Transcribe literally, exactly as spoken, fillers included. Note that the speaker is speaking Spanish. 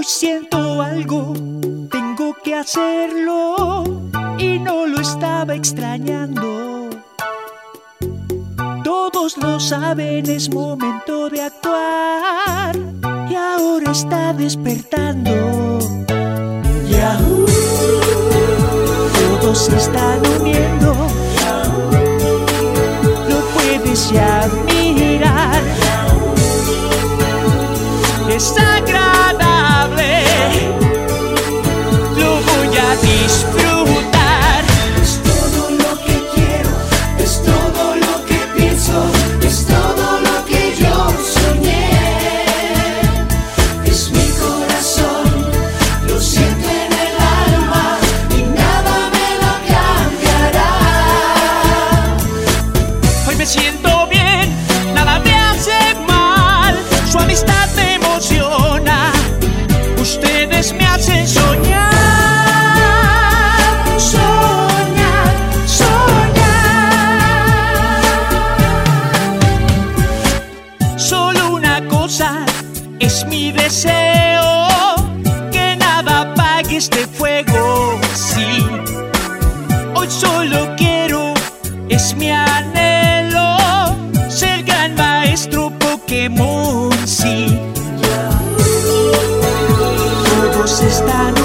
Hoy siento algo, tengo que hacerlo y no lo estaba extrañando. Todos lo saben, es momento de actuar y ahora está despertando. Yahoo, todos se están uniendo, lo puedes ya mirar. Es agradable, lo voy a disfrutar. Es todo lo que quiero, es todo lo que pienso, es todo lo que yo soñé. Es mi corazón, lo siento en el alma y nada me lo cambiará. Hoy me siento bien, nada me hace mal, su amistad me emociona, ustedes me hacen soñar, soñar, soñar. Solo una cosa es mi deseo, que nada apague este fuego, sí. Hoy solo quiero, es mi anhelo, ser el gran maestro Pokémon, sí. Todos están